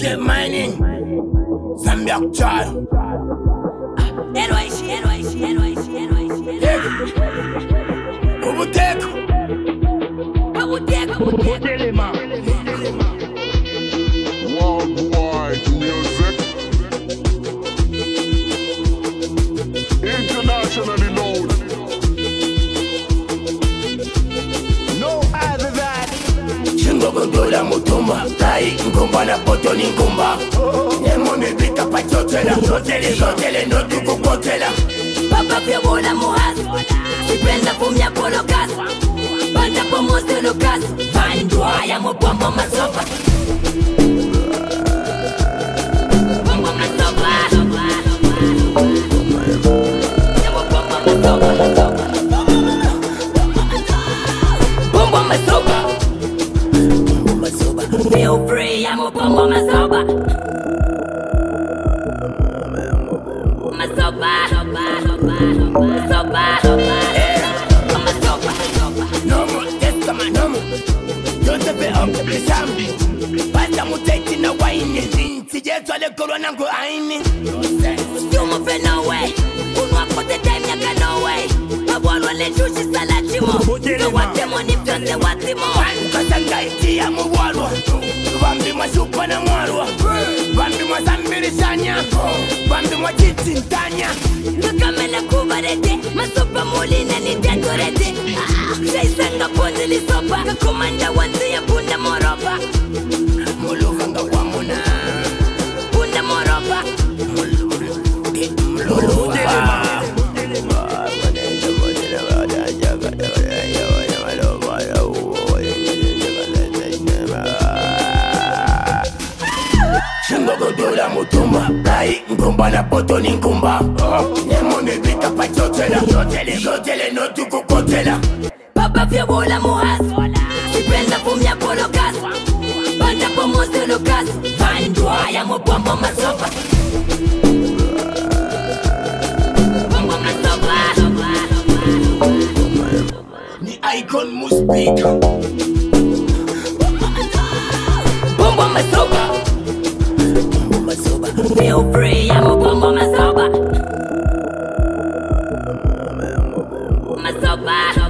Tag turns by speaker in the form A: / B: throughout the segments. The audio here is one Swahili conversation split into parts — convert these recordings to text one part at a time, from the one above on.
A: DJ Mining Zambia Kucharo Ubuteko
B: Worldwide music, internationally known.
A: No other than Shingo gondola mutumba Tai nkumba na poto ni nkumba Nemo mibika pa chotela Chotele no tuku kotela
C: Papa pia bola muhazi Sipenda fumia polo kazi Banda po mozo no kazi Bandwa ya mopombo masopa Pombo masopa Ya mopombo masopa Pombo masopa Feel free ya mopombo masopa Masopa
A: Nomo, testa ma nomo Josepe okle sambi Pasta muteti na waini Sijetu ale korona ngu aini
C: You move no way Unwa kote time yaka no way Mabwalwa le jushi salachimo No watemo ni fyonze watimo
A: Kasanga iti ya muwalwa Bambi mwa supa na mwalwa Bambi mwa zambiri sanya Bambi mwa jiti ntanya
C: Nukamela kubarete Masopa mulina ni dekorete Shaisanga ponzi li sopa Kakumanda wanzi ya bunda moropa
A: Muluvanga kwa muna
C: Bunda moropa
A: Shingo gondola mutumba Tai nkumba na poto ni nkumba Nemo mibika pa chotela Chotele no tuku kotela
C: Papa pia bola muhazi Sipenda fumia polo kazi Banda po mozo no kazi Bandwa ya mopombo masopa Pombo masopa
A: Ni icon muspika
C: Pombo masopa Feel free ya mopombo masopa Masopa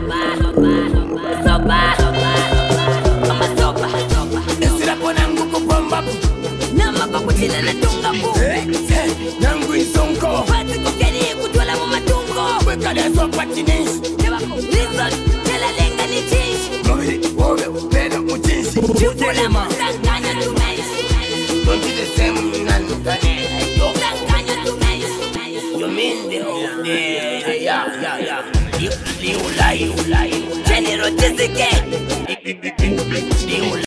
A: Esira pona ngu kupomba
C: Nama pakuchila na tunga bu
A: Nangu isonko
C: Pati kukeri kutwala mu matungo
A: Weka leso patinis
C: Listen, tela lenga ni change
A: Mobili, wobe, peda, muchinsi
C: Chufula musanganya tumeishi
A: Don't be the same nanukane
C: Musanganya tumeishi
A: You mean the whole day Yeah You lie
C: General Tizike
A: You lie